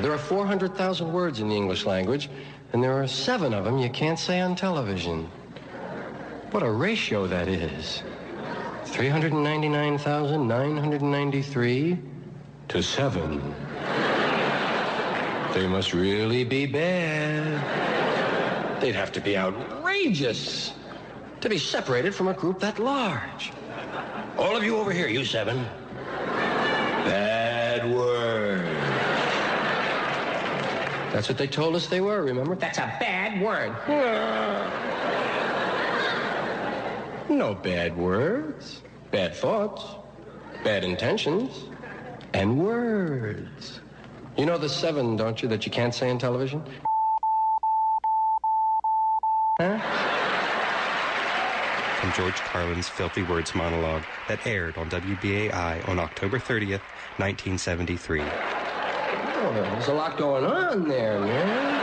There are 400,000 words in the English language, and there are 7 of them you can't say on television. What a ratio that is. 399,993 to 7. They must really be bad. They'd have to be outrageous to be separated from a group that large. All of you over here, you 7. Bad word. That's what they told us they were, remember? That's a bad word. No bad words, bad thoughts, bad intentions, and words. You know the 7, don't you, that you can't say on television? Huh? From George Carlin's Filthy Words monologue that aired on WBAI on October 30th, 1973. Oh, there's a lot going on there, man.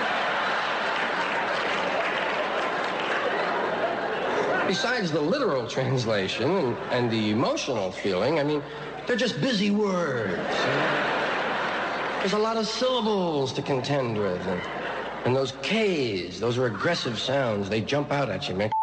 Besides the literal translation and the emotional feeling, I mean, they're just busy words. There's a lot of syllables to contend with. And those K's, those are aggressive sounds. They jump out at you, man.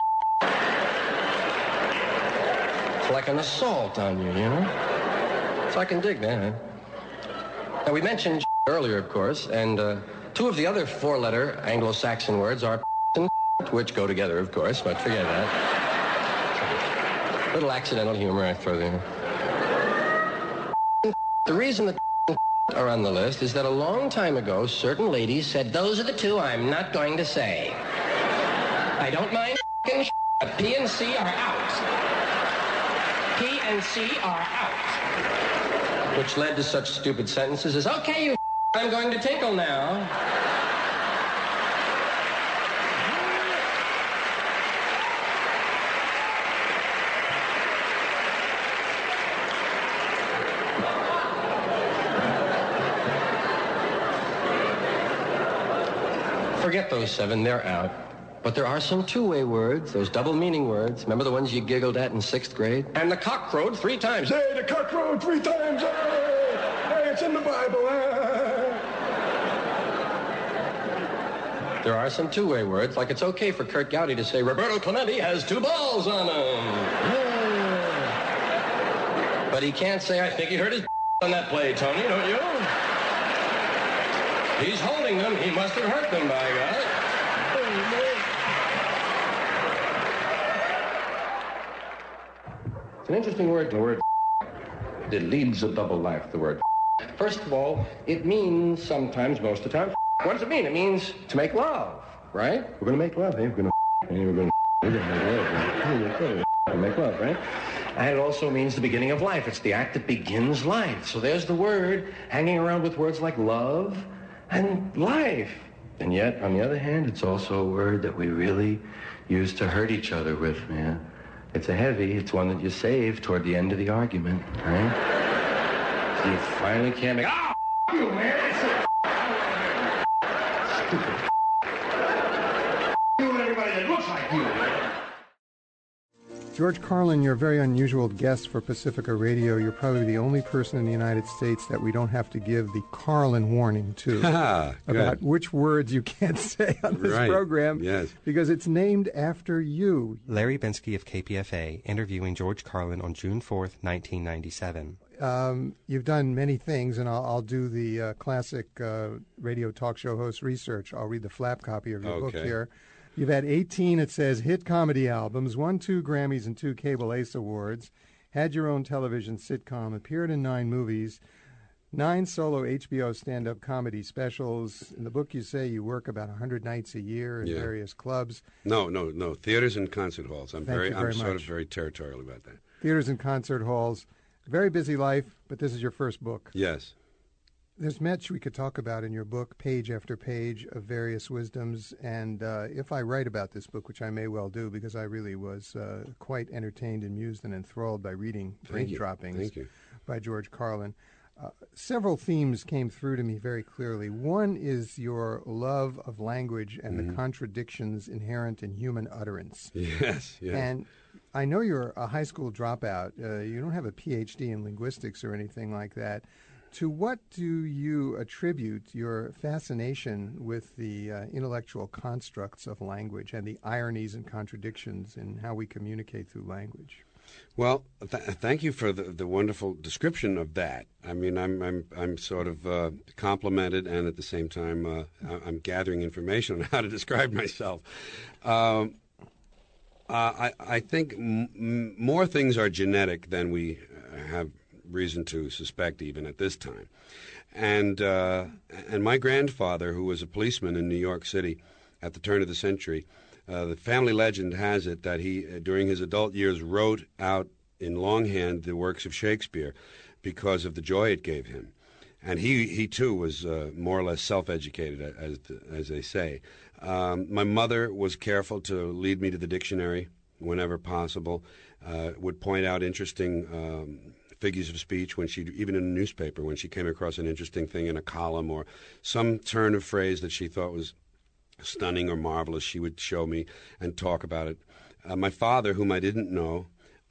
It's like an assault on you, you know? So I can dig that. Now, we mentioned earlier, of course, and 2 of the other 4-letter Anglo-Saxon words are and which go together, of course, but forget that. Little accidental humor I throw there. The reason that are on the list is that a long time ago, certain ladies said, those are the 2 I'm not going to say. I don't mind but P and C are out. P and C are out. Which led to such stupid sentences as, okay, you I'm going to tinkle now. Forget those 7, they're out. But there are some 2-way words, those double meaning words. Remember the ones you giggled at in 6th grade? And the cock crowed 3 times. Hey, the cock crowed 3 times. Hey, it's in the Bible. There are some 2-way words, like it's okay for Kurt Gowdy to say, Roberto Clemente has 2 balls on him. Yeah. But he can't say, I think he hurt his on that play, Tony, don't you? He's holding them. He must have hurt them, by God. It's an interesting word, the word. It leads a double life, the word. First of all, it means sometimes, most of the time, what does it mean? It means to make love, right? We're going to make love, eh? We're going to make love, right? And it also means the beginning of life. It's the act that begins life. So there's the word hanging around with words like love and life. And yet, on the other hand, it's also a word that we really use to hurt each other with, man. It's it's one that you save toward the end of the argument, right? So you finally can't make, you, man! Stupid. You and everybody that looks like you, man. George Carlin, you're a very unusual guest for Pacifica Radio. You're probably the only person in the United States that we don't have to give the Carlin warning to about which words you can't say on this program, yes, because it's named after you. Larry Bensky of KPFA interviewing George Carlin on June 4th, 1997. You've done many things, and I'll do the classic radio talk show host research. I'll read the flap copy of your book here. You've had 18, it says, hit comedy albums, won 2 Grammys and 2 Cable Ace Awards, had your own television sitcom, appeared in 9 movies, 9 solo HBO stand-up comedy specials. In the book you say you work about 100 nights a year in various clubs. No. Theaters and concert halls. I'm very sort of very territorial about that. Theaters and concert halls. Very busy life, but this is your first book. Yes. There's much we could talk about in your book, page after page of various wisdoms, and if I write about this book, which I may well do, because I really was quite entertained, amused, and enthralled by reading Brain Droppings by George Carlin. Several themes came through to me very clearly. One is your love of language and the contradictions inherent in human utterance. Yes. And I know you're a high school dropout. You don't have a PhD in linguistics or anything like that. To what do you attribute your fascination with the intellectual constructs of language and the ironies and contradictions in how we communicate through language? Well, thank you for the wonderful description of that. I mean, I'm sort of complimented, and at the same time, I'm gathering information on how to describe myself. I think more things are genetic than we have reason to suspect, even at this time. And my grandfather, who was a policeman in New York City at the turn of the century, the family legend has it that he, during his adult years, wrote out in longhand the works of Shakespeare because of the joy it gave him. And he too was more or less self-educated, as they say. My mother was careful to lead me to the dictionary whenever possible, would point out interesting figures of speech when she, even in a newspaper, when she came across an interesting thing in a column or some turn of phrase that she thought was stunning or marvelous, she would show me and talk about it. My father, whom I didn't know,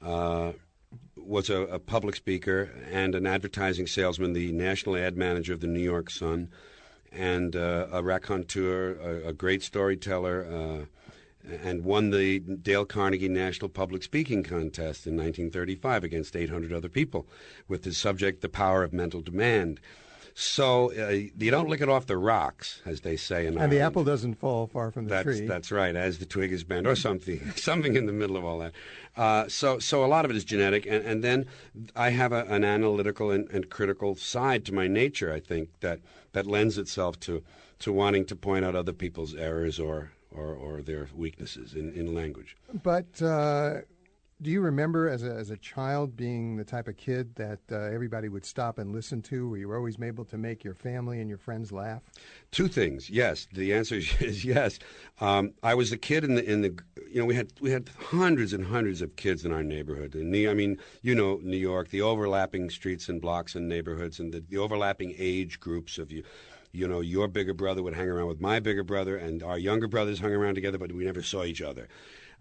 was a public speaker and an advertising salesman, the national ad manager of the New York Sun, and a raconteur, a great storyteller, and won the Dale Carnegie National Public Speaking Contest in 1935 against 800 other people with the subject, The Power of Mental Demand. So you don't lick it off the rocks, as they say in Ireland. And the apple doesn't fall far from the tree. That's right, as the twig is bent, or something in the middle of all that. So a lot of it is genetic, and then I have an analytical and critical side to my nature, I think, that lends itself to wanting to point out other people's errors or their weaknesses in language. But do you remember as a child being the type of kid that everybody would stop and listen to, where you were always able to make your family and your friends laugh? Two things. Yes, the answer is yes. I was a kid in the we had hundreds and hundreds of kids in our neighborhood. And New York, the overlapping streets and blocks and neighborhoods, and the overlapping age groups of you. Your bigger brother would hang around with my bigger brother, and our younger brothers hung around together, but we never saw each other.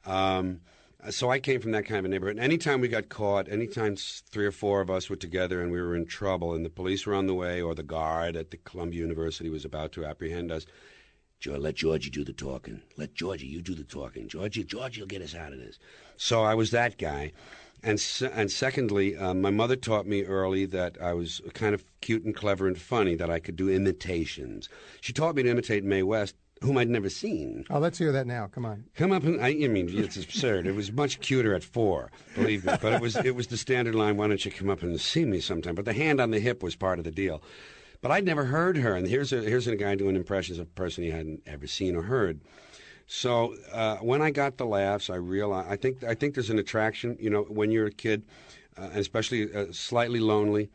So I came from that kind of a neighborhood. And anytime we got caught, anytime 3 or 4 of us were together and we were in trouble and the police were on the way or the guard at the Columbia University was about to apprehend us, let Georgie do the talking. Let Georgie, you do the talking. Georgie will get us out of this. So I was that guy. And secondly, my mother taught me early that I was kind of cute and clever and funny, that I could do imitations. She taught me to imitate Mae West, whom I'd never seen. Oh, let's hear that now. Come on. Come up and it's absurd. It was much cuter at 4, believe me. But it was the standard line, why don't you come up and see me sometime? But the hand on the hip was part of the deal. But I'd never heard her, and here's a guy doing impressions of a person he hadn't ever seen or heard. So when I got the laughs, I realized I think there's an attraction, when you're a kid, and especially slightly lonely.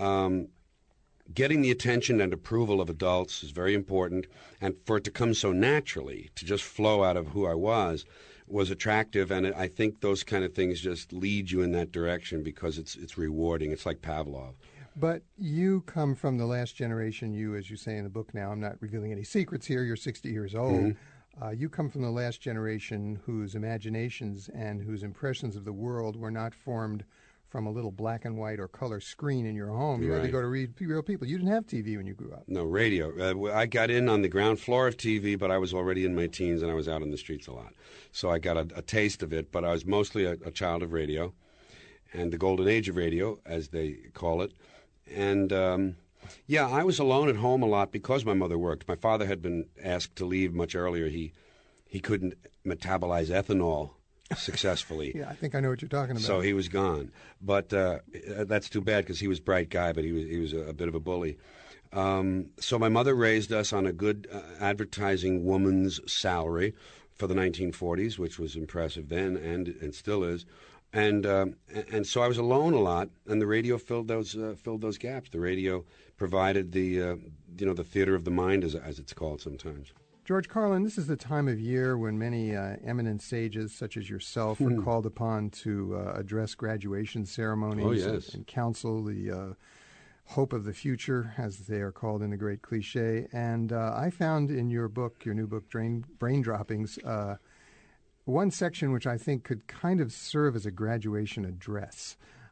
Getting the attention and approval of adults is very important, and for it to come so naturally, to just flow out of who I was attractive, and I think those kind of things just lead you in that direction because it's rewarding. It's like Pavlov. But you come from the last generation, as you say in the book now, I'm not revealing any secrets here, you're 60 years old. Mm-hmm. You come from the last generation whose imaginations and whose impressions of the world were not formed from a little black and white or color screen in your home. You had to go to read real people. You didn't have TV when you grew up. No, radio. I got in on the ground floor of TV, but I was already in my teens and I was out on the streets a lot. So I got a taste of it, but I was mostly a child of radio and the golden age of radio, as they call it. And I was alone at home a lot because my mother worked. My father had been asked to leave much earlier. He couldn't metabolize ethanol successfully. Yeah, I think I know what you're talking about. So he was gone. But that's too bad because he was a bright guy, but he was a bit of a bully. So my mother raised us on a good advertising woman's salary for the 1940s, which was impressive then and still is. And so I was alone a lot, and the radio filled those gaps. The radio provided the theater of the mind, as it's called sometimes. George Carlin, this is the time of year when many eminent sages, such as yourself, are called upon to address graduation ceremonies and counsel the hope of the future, as they are called in the great cliche. And I found in your new book, Brain Droppings, one section which I think could kind of serve as a graduation address.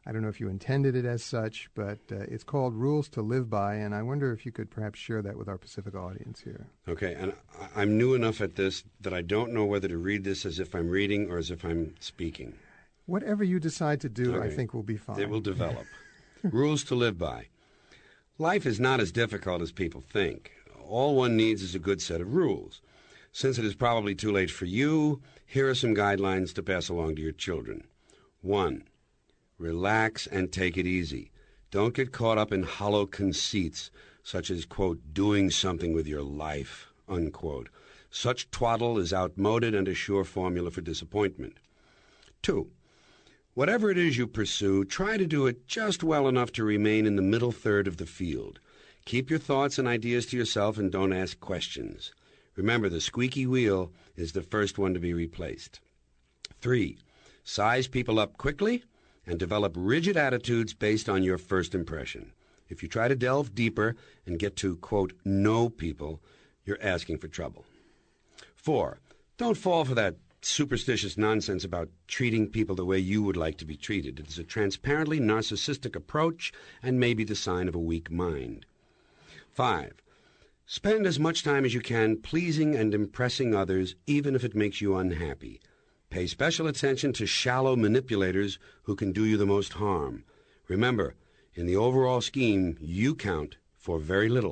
I don't know if you intended it as such, but it's called Rules to Live By, and I wonder if you could perhaps share that with our Pacifica audience here. Okay, and I'm new enough at this that I don't know whether to read this as if I'm reading or as if I'm speaking. Whatever you decide to do, Okay. I think will be fine. It will develop. Rules to live by. Life is not as difficult as people think. All one needs is a good set of rules. Since it is probably too late for you, here are some guidelines to pass along to your children. 1. Relax and take it easy. Don't get caught up in hollow conceits, such as, quote, doing something with your life, unquote. Such twaddle is outmoded and a sure formula for disappointment. 2. Whatever it is you pursue, try to do it just well enough to remain in the middle third of the field. Keep your thoughts and ideas to yourself and don't ask questions. Remember, the squeaky wheel is the first one to be replaced. 3. Size people up quickly and develop rigid attitudes based on your first impression. If you try to delve deeper and get to, quote, know people, you're asking for trouble. 4. Don't fall for that superstitious nonsense about treating people the way you would like to be treated. It is a transparently narcissistic approach and may be the sign of a weak mind. 5. Spend as much time as you can pleasing and impressing others, even if it makes you unhappy. Pay special attention to shallow manipulators who can do you the most harm. Remember, in the overall scheme, you count for very little.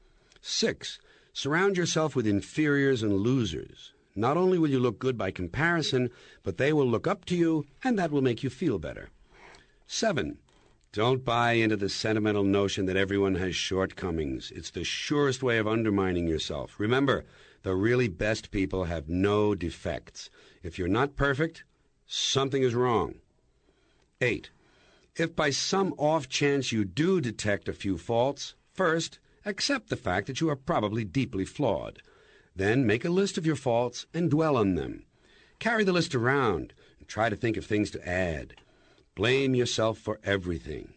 6. Surround yourself with inferiors and losers. Not only will you look good by comparison, but they will look up to you, and that will make you feel better. 7. Don't buy into the sentimental notion that everyone has shortcomings. It's the surest way of undermining yourself. Remember, the really best people have no defects. If you're not perfect, something is wrong. 8. If by some off chance you do detect a few faults, first, accept the fact that you are probably deeply flawed. Then make a list of your faults and dwell on them. Carry the list around and try to think of things to add. Blame yourself for everything.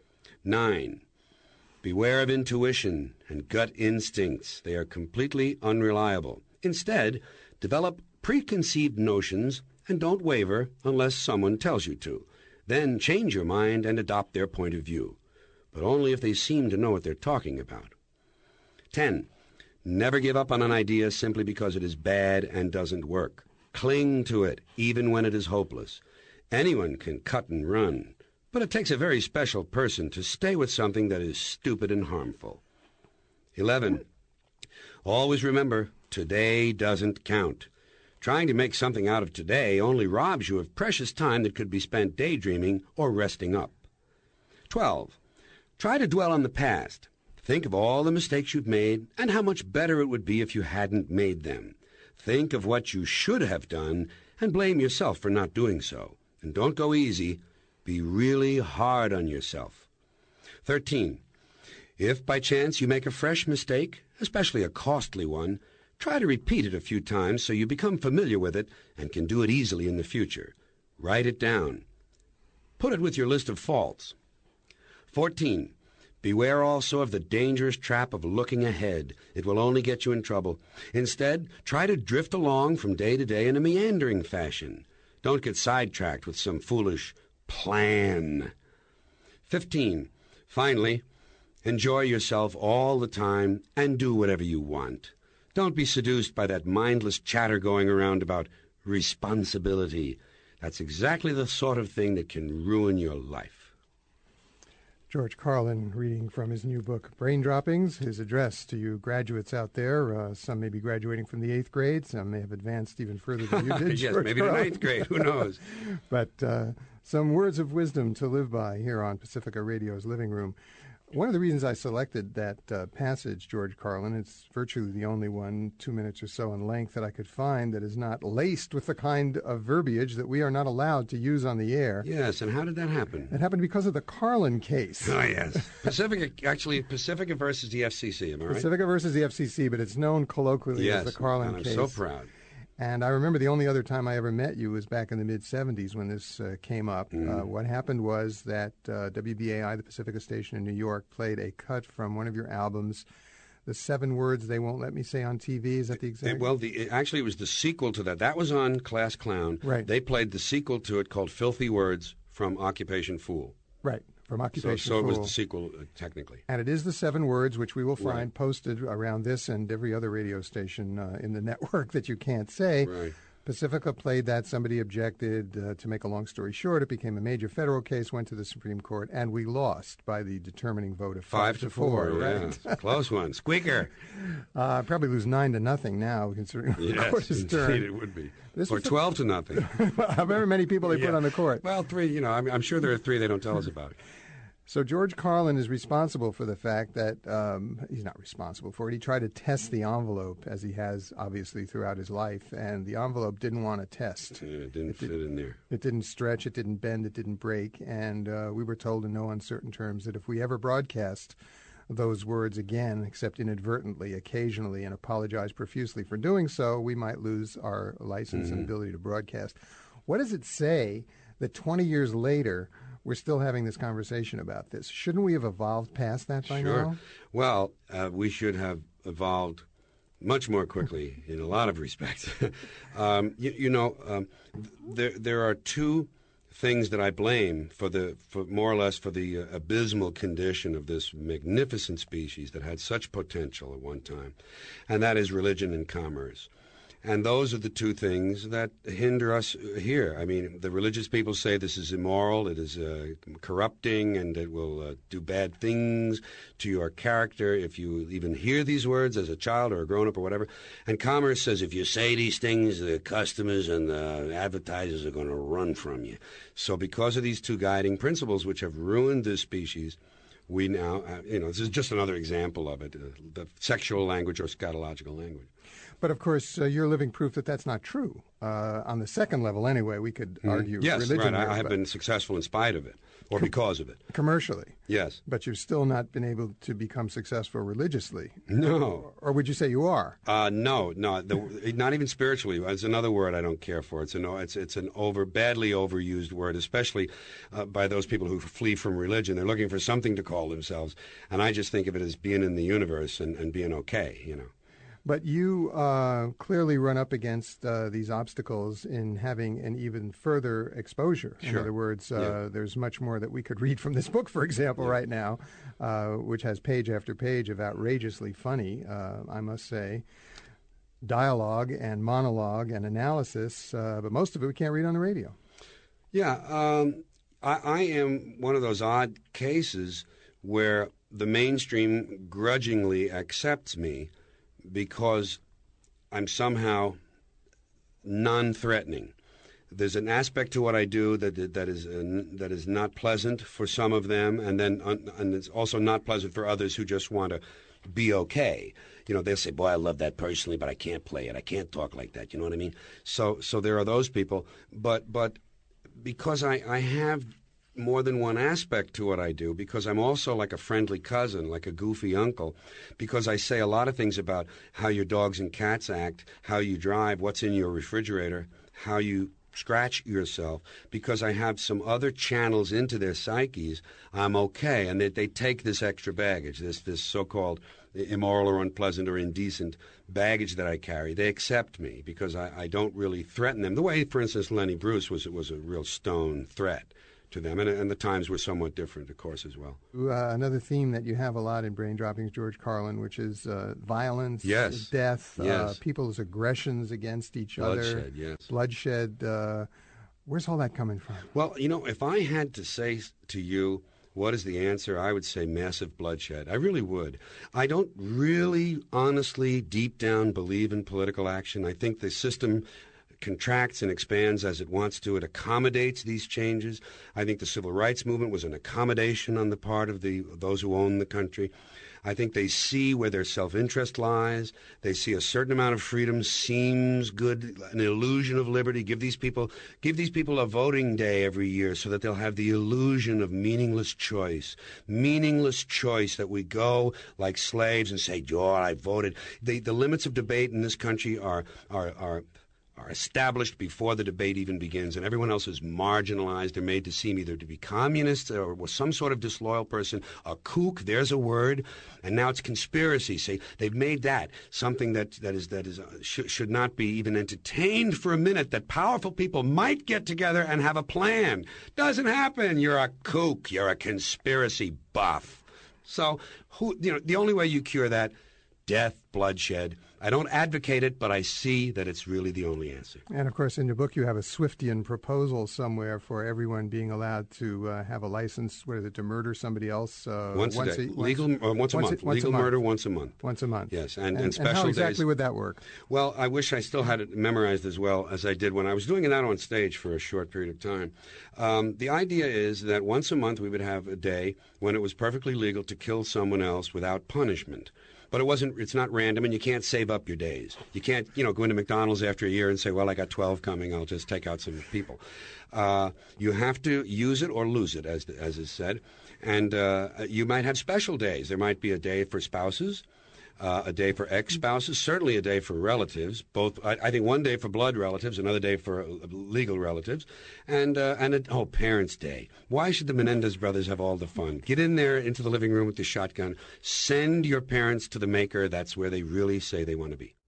9. Beware of intuition and gut instincts. They are completely unreliable. Instead, develop preconceived notions and don't waver unless someone tells you to. Then change your mind and adopt their point of view, but only if they seem to know what they're talking about. 10. Never give up on an idea simply because it is bad and doesn't work. Cling to it, even when it is hopeless. Anyone can cut and run, but it takes a very special person to stay with something that is stupid and harmful. 11. Always remember, today doesn't count. Trying to make something out of today only robs you of precious time that could be spent daydreaming or resting up. 12. Try to dwell on the past. Think of all the mistakes you've made and how much better it would be if you hadn't made them. Think of what you should have done and blame yourself for not doing so. And don't go easy. Be really hard on yourself. 13. If by chance you make a fresh mistake, especially a costly one, try to repeat it a few times so you become familiar with it and can do it easily in the future. Write it down. Put it with your list of faults. 14. Beware also of the dangerous trap of looking ahead. It will only get you in trouble. Instead, try to drift along from day to day in a meandering fashion. Don't get sidetracked with some foolish plan. 15. Finally, enjoy yourself all the time and do whatever you want. Don't be seduced by that mindless chatter going around about responsibility. That's exactly the sort of thing that can ruin your life. George Carlin reading from his new book, Brain Droppings, his address to you graduates out there. Some may be graduating from the 8th grade. Some may have advanced even further than you did. Yes, George maybe Carlin. the 9th grade. Who knows? But some words of wisdom to live by here on Pacifica Radio's Living Room. One of the reasons I selected that passage, George Carlin, it's virtually the only one, 2 minutes or so in length, that I could find that is not laced with the kind of verbiage that we are not allowed to use on the air. Yes, and how did that happen? It happened because of the Carlin case. Oh, yes. Pacifica versus the FCC, am I right? Pacifica versus the FCC, but it's known colloquially as the Carlin and case. I'm so proud. And I remember the only other time I ever met you was back in the mid-'70s when this came up. What happened was that WBAI, the Pacifica station in New York, played a cut from one of your albums, The 7 Words They Won't Let Me Say on TV. Is that the exact? Actually, it was the sequel to that. That was on Class Clown. Right. They played the sequel to it called Filthy Words from Occupation Fool. Right. From Occupation So it Fool. was the sequel, technically. And it is the 7 words, which we will find posted around this and every other radio station in the network that you can't say. Right. Pacifica played that. Somebody objected. To make a long story short, it became a major federal case, went to the Supreme Court, and we lost by the determining vote of 5-4. Right? Yeah. Close one. Squeaker. Probably lose 9-0 now, considering the court is turned. Indeed, it would be. Or 12-0. However many people they put on the court. Well, 3, I'm sure there are 3 they don't tell us about. So George Carlin is responsible for the fact that he's not responsible for it. He tried to test the envelope, as he has obviously throughout his life, and the envelope didn't want to test. Yeah, it didn't fit in there. It didn't stretch, it didn't bend, it didn't break, and we were told in no uncertain terms that if we ever broadcast those words again, except inadvertently, occasionally, and apologize profusely for doing so, we might lose our license and ability to broadcast. What does it say that 20 years later we're still having this conversation about this? Shouldn't we have evolved past that by now? Well, we should have evolved much more quickly in a lot of respects. There are 2 things that I blame for more or less for the abysmal condition of this magnificent species that had such potential at one time, and that is religion and commerce. And those are the 2 things that hinder us here. I mean, the religious people say this is immoral, it is corrupting, and it will do bad things to your character if you even hear these words as a child or a grown-up or whatever. And commerce says if you say these things, the customers and the advertisers are going to run from you. So because of these 2 guiding principles, which have ruined this species, we now, this is just another example of it, the sexual language or scatological language. But, of course, you're living proof that that's not true. On the second level, anyway, we could argue religion. Yes, right. I have been successful in spite of it, or because of it. Commercially. Yes. But you've still not been able to become successful religiously. No. Or would you say you are? No, not even spiritually. It's another word I don't care for. It's an badly overused word, especially by those people who flee from religion. They're looking for something to call themselves, and I just think of it as being in the universe and being okay, But you clearly run up against these obstacles in having an even further exposure. Sure. In other words, there's much more that we could read from this book, for example, right now, which has page after page of outrageously funny, I must say, dialogue and monologue and analysis, but most of it we can't read on the radio. Yeah, I am one of those odd cases where the mainstream grudgingly accepts me because I'm somehow non-threatening. There's an aspect to what I do that is not pleasant for some of them, and it's also not pleasant for others who just want to be okay. They'll say, "Boy, I love that personally, but I can't play it. I can't talk like that." You know what I mean? So there are those people, but because I have more than one aspect to what I do, because I'm also like a friendly cousin, like a goofy uncle, because I say a lot of things about how your dogs and cats act, how you drive, what's in your refrigerator, how you scratch yourself, because I have some other channels into their psyches, I'm okay. And they take this extra baggage, this so-called immoral or unpleasant or indecent baggage that I carry. They accept me because I don't really threaten them. The way, for instance, Lenny Bruce was a real stone threat to them, and the times were somewhat different, of course, as well. Another theme that you have a lot in Brain Droppings, George Carlin, which is violence, death, people's aggressions against each other, bloodshed. Where's all that coming from? Well, if I had to say to you, what is the answer? I would say massive bloodshed. I really would. I don't really, honestly, deep down believe in political action. I think the system contracts and expands as it wants to. It accommodates these changes. I think the civil rights movement was an accommodation on the part of those who own the country. I think they see where their self-interest lies. They see a certain amount of freedom seems good, an illusion of liberty. Give these people a voting day every year so that they'll have the illusion of meaningless choice that we go like slaves and say, "Oh, I voted." The limits of debate in this country are are established before the debate even begins, and everyone else is marginalized. They're made to seem either to be communists or some sort of disloyal person. A kook, there's a word, and now it's conspiracy. See, they've made that something that should not be even entertained for a minute. That powerful people might get together and have a plan. Doesn't happen. You're a kook. You're a conspiracy buff. So, the only way you cure that, death, bloodshed. I don't advocate it, but I see that it's really the only answer. And, of course, in your book you have a Swiftian proposal somewhere for everyone being allowed to have a license, to murder somebody else once a day. Once a month. Legal murder once a month. Once a month. Yes, and special and how days. Exactly would that work? Well, I wish I still had it memorized as well as I did when I was doing it out on stage for a short period of time. The idea is that once a month we would have a day when it was perfectly legal to kill someone else without punishment. But it's not random, and you can't save up your days. You can't, go into McDonald's after a year and say, well, I got 12 coming, I'll just take out some people. You have to use it or lose it, as is said. And you might have special days. There might be a day for spouses, a day for ex-spouses, certainly a day for relatives. Both, I think, one day for blood relatives, another day for legal relatives, and Parents' Day. Why should the Menendez brothers have all the fun? Get in there into the living room with the shotgun. Send your parents to the maker. That's where they really say they want to be.